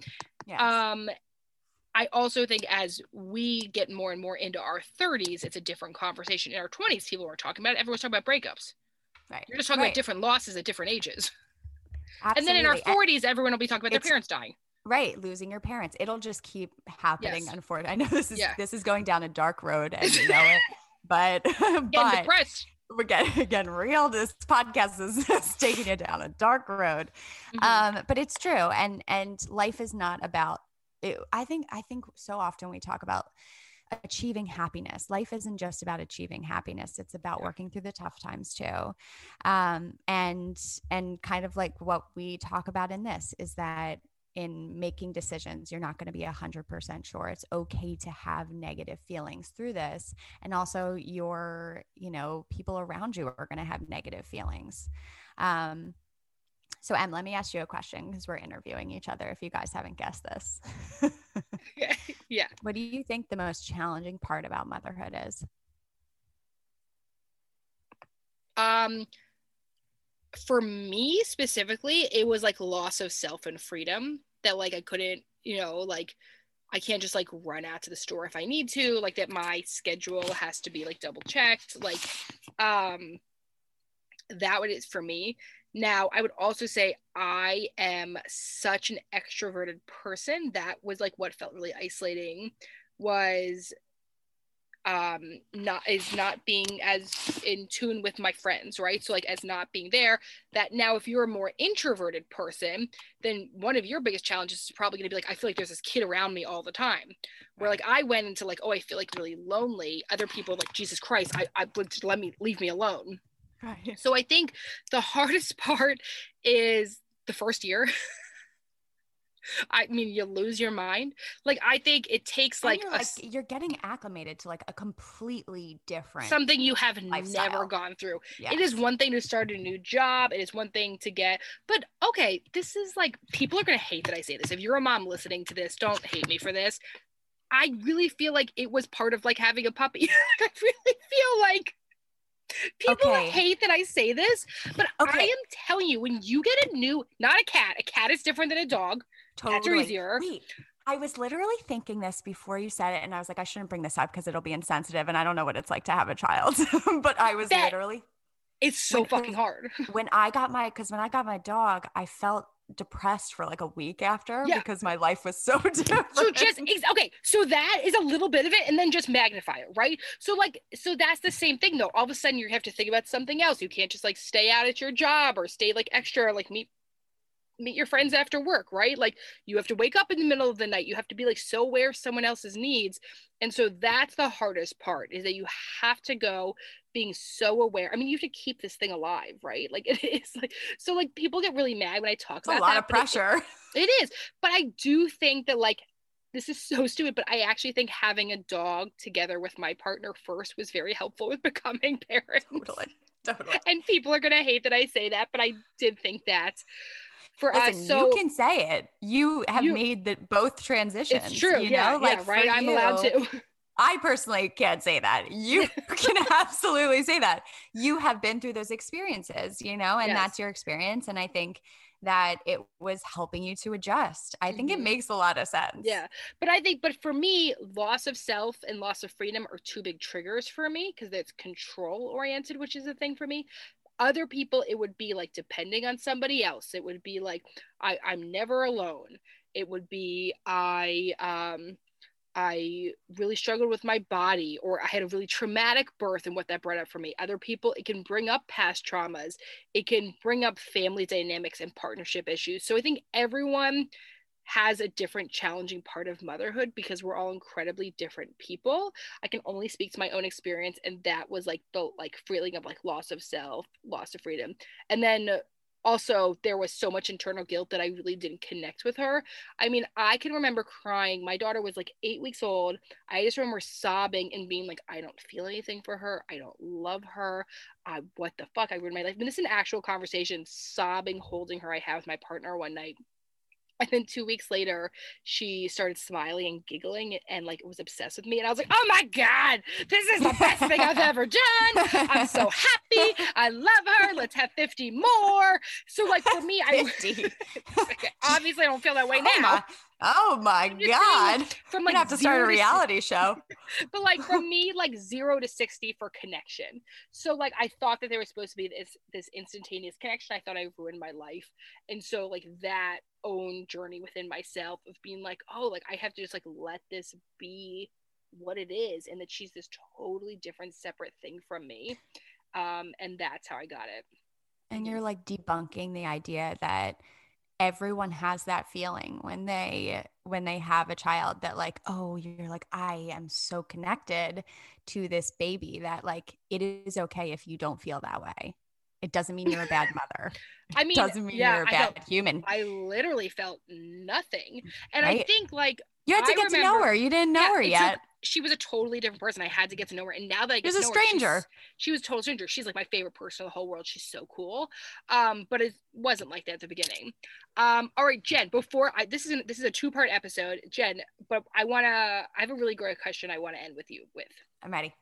I also think as we get more and more into our 30s, it's a different conversation. In our 20s, people weren't talking about it. Everyone's talking about breakups. Right. You're just talking about different losses at different ages. Absolutely. And then in our 40s, everyone will be talking about their parents dying. Right. Losing your parents. It'll just keep happening. Unfortunately, I know this is going down a dark road and you know it, but getting depressed. We're getting real. This podcast is taking it down a dark road. But it's true. And life is not about it. I think so often we talk about achieving happiness. Life isn't just about achieving happiness. It's about working through the tough times too. And kind of like what we talk about in this is that in making decisions, you're not going to be 100% sure. It's okay to have negative feelings through this. And also people around you are going to have negative feelings. So Em, let me ask you a question because we're interviewing each other if you guys haven't guessed this. Yeah. What do you think the most challenging part about motherhood is? For me specifically, it was like loss of self and freedom that like I couldn't, I can't just like run out to the store if I need to, like that my schedule has to be like double checked. Like, that what it is for me. Now, I would also say I am such an extroverted person. That was like what felt really isolating, was not being as in tune with my friends, right? So like as not being there, that now if you're a more introverted person, then one of your biggest challenges is probably going to be like, I feel like there's this kid around me all the time, where like I went into like, oh, I feel like really lonely. Other people like, Jesus Christ, I would leave me alone. Right. So I think the hardest part is the first year. I mean, you lose your mind. Like, I think it takes like you're getting acclimated to like a completely different something you have lifestyle. Never gone through. Yes. It is one thing to start a new job. It is one thing to get, but okay, this is like, people are going to hate that I say this. If you're a mom listening to this, don't hate me for this. I really feel like it was part of like having a puppy. I really feel like people hate that I say this, but I am telling you, when you get not a cat is different than a dog. Totally. Cats are easier. Wait, I was literally thinking this before you said it, and I was like, I shouldn't bring this up because it'll be insensitive, and I don't know what it's like to have a child. But I was literally, it's so fucking hard. When I got my dog, I felt depressed for like a week after because my life was so different. So that is a little bit of it, and then just magnify it, right? So that's the same thing though. All of a sudden you have to think about something else. You can't just like stay out at your job or stay like extra, like meet your friends after work, right? Like you have to wake up in the middle of the night. You have to be like so aware of someone else's needs. And so that's the hardest part, is that you have to go being so aware. I mean, you have to keep this thing alive, right? Like it is like, so like people get really mad when I talk about that. A lot of pressure. It is. But I do think that like, this is so stupid, but I actually think having a dog together with my partner first was very helpful with becoming parents. Totally. And people are going to hate that I say that, but I did think that. Listen, you can say it. You have made both transitions. It's true. Right. I'm allowed to. I personally can't say that. You can absolutely say that. You have been through those experiences, and that's your experience. And I think that it was helping you to adjust. I think it makes a lot of sense. Yeah. But for me, loss of self and loss of freedom are two big triggers for me, because it's control oriented, which is a thing for me. Other people, it would be like depending on somebody else. It would be like, I'm never alone. It would be, I really struggled with my body, or I had a really traumatic birth and what that brought up for me. Other people, it can bring up past traumas. It can bring up family dynamics and partnership issues. So I think everyone has a different challenging part of motherhood, because we're all incredibly different people. I can only speak to my own experience, and that was like the feeling of like loss of self, loss of freedom. And then also there was so much internal guilt that I really didn't connect with her. I mean, I can remember crying. My daughter was like 8 weeks old. I just remember sobbing and being like, I don't feel anything for her. I don't love her. What the fuck? I ruined my life. And this is an actual conversation, sobbing, holding her. I had with my partner one night. And then 2 weeks later, she started smiling and giggling and like was obsessed with me. And I was like, oh my God, this is the best thing I've ever done. I'm so happy. I love her. Let's have 50 more. So like for me, obviously I don't feel that way now. Oh my God. From like, you have to start a reality show. But like for me, like 0 to 60 for connection. So like I thought that there was supposed to be this instantaneous connection. I thought I ruined my life. And so like that own journey within myself of being like, oh, like I have to just like let this be what it is, and that she's this totally different, separate thing from me. And that's how I got it. And you're like debunking the idea that everyone has that feeling when they have a child, that like, oh, you're like, I am so connected to this baby that like it is okay if you don't feel that way. It doesn't mean you're a bad mother. I mean, it doesn't mean you're a bad human. I literally felt nothing. And right? I think like you had to get to know her. You didn't know her yet. She was a totally different person. I had to get to know her. And now that I get to know her, she was a stranger. She was a total stranger. She's like my favorite person in the whole world. She's so cool. But it wasn't like that at the beginning. All right, Jen, this is a 2-part episode, Jen, but I have a really great question I want to end with you with. I'm ready.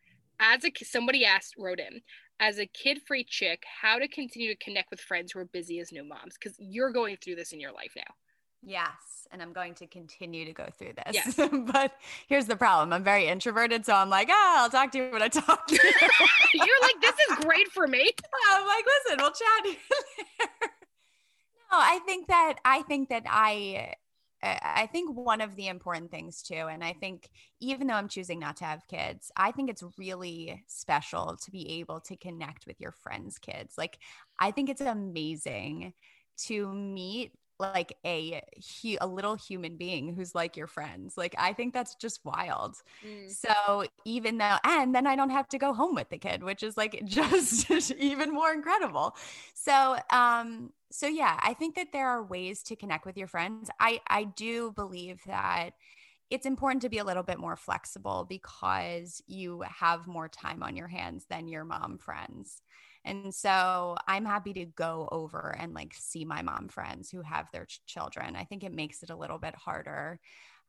Somebody wrote in, as a kid-free chick, how to continue to connect with friends who are busy as new moms? Because you're going through this in your life now. Yes. And I'm going to continue to go through this. Yes. But here's the problem. I'm very introverted. So I'm like, I'll talk to you when I talk to you. You're like, this is great for me. I'm like, listen, we'll chat here. No, I think one of the important things too, and I think even though I'm choosing not to have kids, I think it's really special to be able to connect with your friends' kids. Like, I think it's amazing to meet like a little human being who's like your friends. Like, I think that's just wild. So even though, and then I don't have to go home with the kid, which is like just even more incredible. So, so yeah, I think that there are ways to connect with your friends. I do believe that it's important to be a little bit more flexible because you have more time on your hands than your mom friends. And so I'm happy to go over and like see my mom friends who have their children. I think it makes it a little bit harder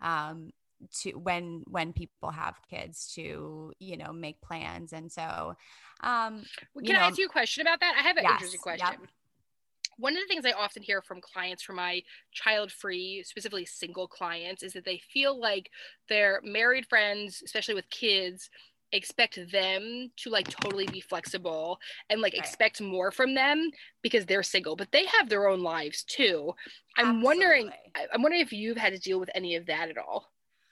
to when people have kids to, make plans. And so Can I ask you a question about that? I have an interesting question. Yep. One of the things I often hear from clients, from my child-free, specifically single clients, is that they feel like their married friends, especially with kids, expect them to like totally be flexible and like expect more from them because they're single, but they have their own lives too. I'm wondering if you've had to deal with any of that at all.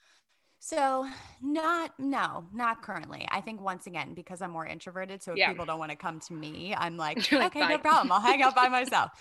So not currently. I think once again, because I'm more introverted. So if people don't want to come to me, I'm like, okay, no problem. I'll hang out by myself,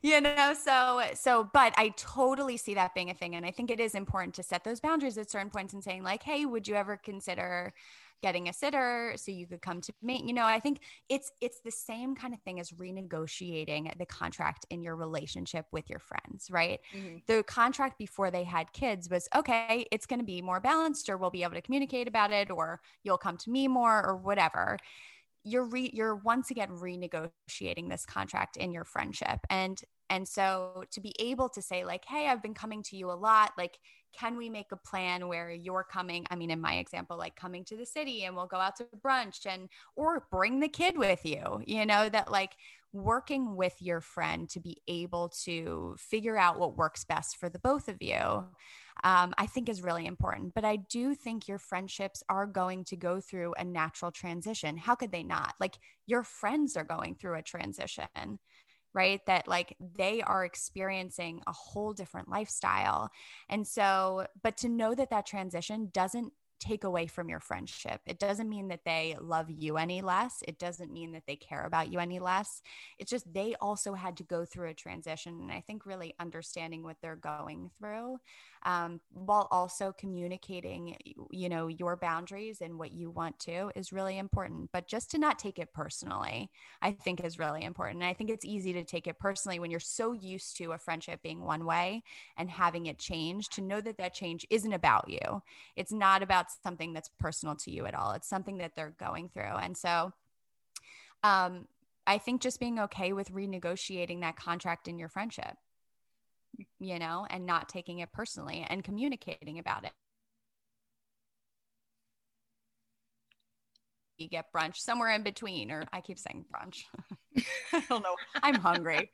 so, but I totally see that being a thing. And I think it is important to set those boundaries at certain points and saying like, hey, would you ever consider getting a sitter so you could come to me? I think it's the same kind of thing as renegotiating the contract in your relationship with your friends, right? Mm-hmm. The contract before they had kids was, okay, it's going to be more balanced, or we'll be able to communicate about it, or you'll come to me more, or whatever. You're once again renegotiating this contract in your friendship. And so to be able to say like, hey, I've been coming to you a lot. Like, can we make a plan where you're coming? I mean, in my example, like coming to the city and we'll go out to brunch or bring the kid with you, that like working with your friend to be able to figure out what works best for the both of you, I think is really important. But I do think your friendships are going to go through a natural transition. How could they not? Like, your friends are going through a transition, right? That like they are experiencing a whole different lifestyle. And so, but to know that transition doesn't take away from your friendship. It doesn't mean that they love you any less. It doesn't mean that they care about you any less. It's just they also had to go through a transition. And I think really understanding what they're going through, while also communicating, your boundaries and what you want to, is really important. But just to not take it personally, I think is really important. And I think it's easy to take it personally when you're so used to a friendship being one way and having it change, to know that change isn't about you. It's not about something that's personal to you at all. It's something that they're going through. And so I think just being okay with renegotiating that contract in your friendship, and not taking it personally and communicating about it. You get brunch somewhere in between, or I keep saying brunch. I don't know. I'm hungry.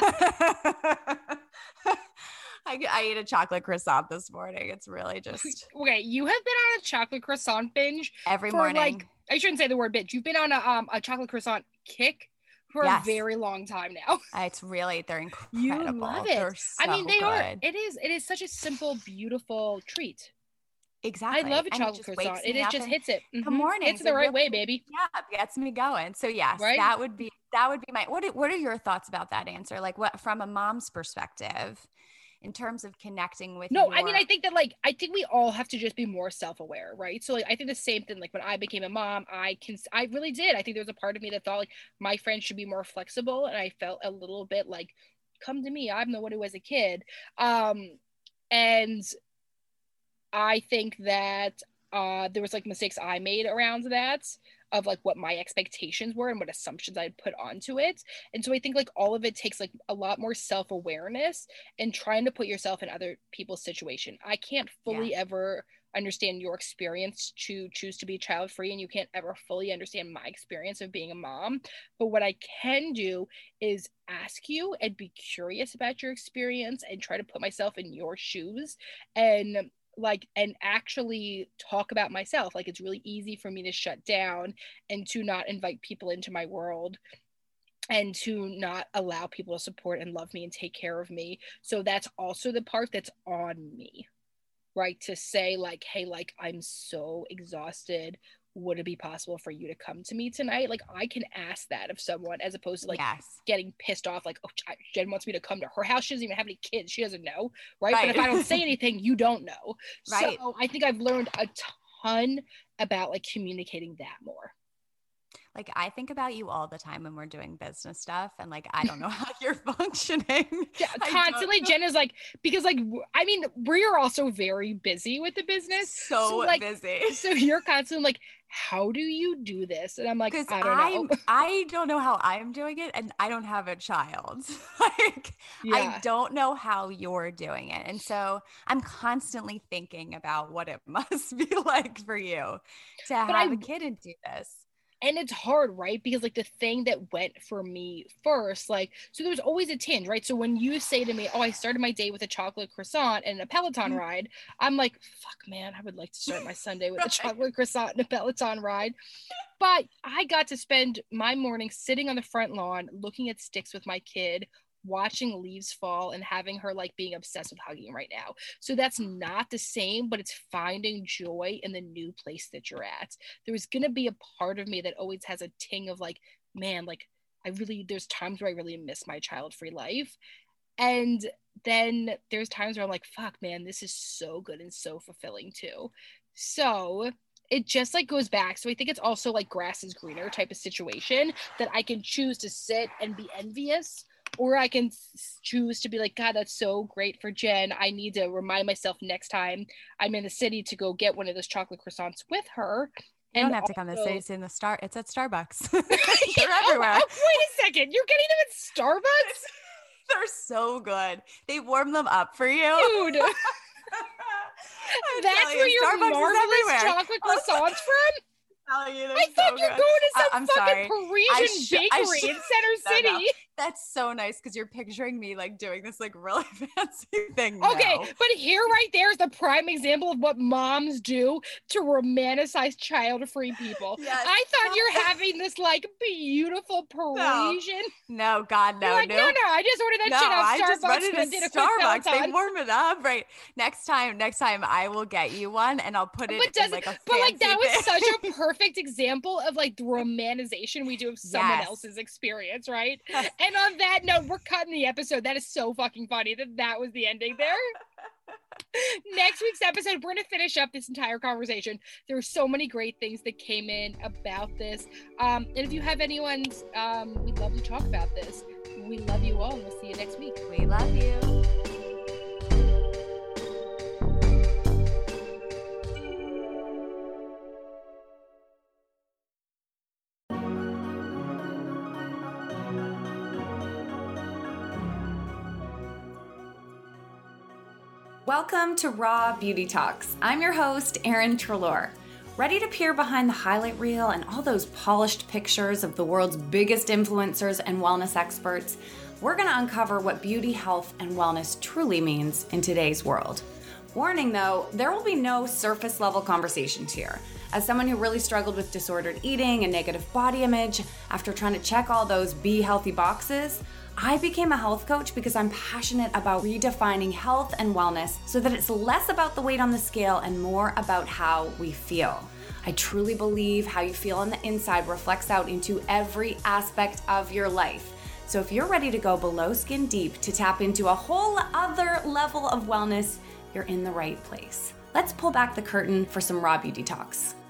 I ate a chocolate croissant this morning. It's really just... Okay, you have been on a chocolate croissant binge every morning. Like, I shouldn't say the word binge. You've been on a chocolate croissant kick for a very long time now. It's really, they're incredible. You love it. They're so they good. are. It is such a simple, beautiful treat. Exactly. I love a chocolate croissant. It just hits it. The morning. It's the right way, baby. Yeah, gets me going. So yes, right? that would be my, what are your thoughts about that answer? Like, what, from a mom's perspective, in terms of connecting with I mean, I think that I think we all have to just be more self-aware, right? So I think the same thing, like when I became a mom, I really did. I think there was a part of me that thought like my friends should be more flexible. And I felt a little bit like, come to me, I'm the one who was a kid. And I think that there was like mistakes I made around that, of like what my expectations were and what assumptions I'd put onto it. And so I think like all of it takes like a lot more self-awareness and trying to put yourself in other people's situation. I can't fully ever understand your experience to choose to be child free, and you can't ever fully understand my experience of being a mom. But what I can do is ask you and be curious about your experience and try to put myself in your shoes and actually talk about myself. Like, it's really easy for me to shut down and to not invite people into my world and to not allow people to support and love me and take care of me. So that's also the part that's on me, right? To say like, hey, like, I'm so exhausted. Would it be possible for you to come to me tonight? Like, I can ask that of someone, as opposed to like getting pissed off, like, oh, Jen wants me to come to her house. She doesn't even have any kids. She doesn't know, right? But if I don't say anything, you don't know. Right. So I think I've learned a ton about like communicating that more. Like, I think about you all the time when we're doing business stuff, and like, I don't know how you're functioning. Yeah, constantly. Jen is like, because like, I mean, we're also very busy with the business. So like, busy. So you're constantly like, how do you do this? And I'm like, I don't know. I don't know how I'm doing it, and I don't have a child. Like, I don't know how you're doing it. And so I'm constantly thinking about what it must be like for you to have a kid and do this. And it's hard, right? Because like the thing that went for me first, like, so there's always a tinge, right? So when you say to me, oh, I started my day with a chocolate croissant and a Peloton ride, I'm like, fuck, man, I would like to start my Sunday with a chocolate croissant and a Peloton ride. But I got to spend my morning sitting on the front lawn, looking at sticks with my kid, watching leaves fall, and having her like being obsessed with hugging right now. So that's not the same, but it's finding joy in the new place that you're at. There's gonna be a part of me that always has a ting of like, man, like there's times where I really miss my child-free life. And then there's times where I'm like, fuck, man, this is so good and so fulfilling too. So it just like goes back. So I think it's also like grass is greener type of situation, that I can choose to sit and be envious, or I can choose to be like, God, that's so great for Jen. I need to remind myself next time I'm in the city to go get one of those chocolate croissants with her. You don't have to come to the city. It's it's at Starbucks. They're everywhere. Oh, wait a second. You're getting them at Starbucks? They're so good. They warm them up for you. Dude. That's where your marvelous chocolate croissants from? I thought you're going to some fucking Parisian bakery in Center City. No. That's so nice, because you're picturing me like doing this like really fancy thing. Okay, but here right there is the prime example of what moms do to romanticize child-free people. Yes. I thought you're having this like beautiful Parisian. No, God, no. Like, no. I just ordered that shit out Starbucks and did a quick Peloton. They warm it up, right? Next time I will get you one, and I'll put it in like a fancy But like that was thing. such a perfect example of like the romanticization we do of someone else's experience, right? And on that note, we're cutting the episode. That is so fucking funny that was the ending there. Next week's episode, we're going to finish up this entire conversation. There were so many great things that came in about this. And if you have anyone's, we'd love to talk about this. We love you all, and we'll see you next week. We love you. Welcome to Raw Beauty Talks. I'm your host, Erin Treloar. Ready to peer behind the highlight reel and all those polished pictures of the world's biggest influencers and wellness experts? We're going to uncover what beauty, health, and wellness truly means in today's world. Warning though, there will be no surface level conversations here. As someone who really struggled with disordered eating and negative body image after trying to check all those be healthy boxes, I became a health coach because I'm passionate about redefining health and wellness so that it's less about the weight on the scale and more about how we feel. I truly believe how you feel on the inside reflects out into every aspect of your life. So if you're ready to go below skin deep to tap into a whole other level of wellness, you're in the right place. Let's pull back the curtain for some Raw Beauty Talks.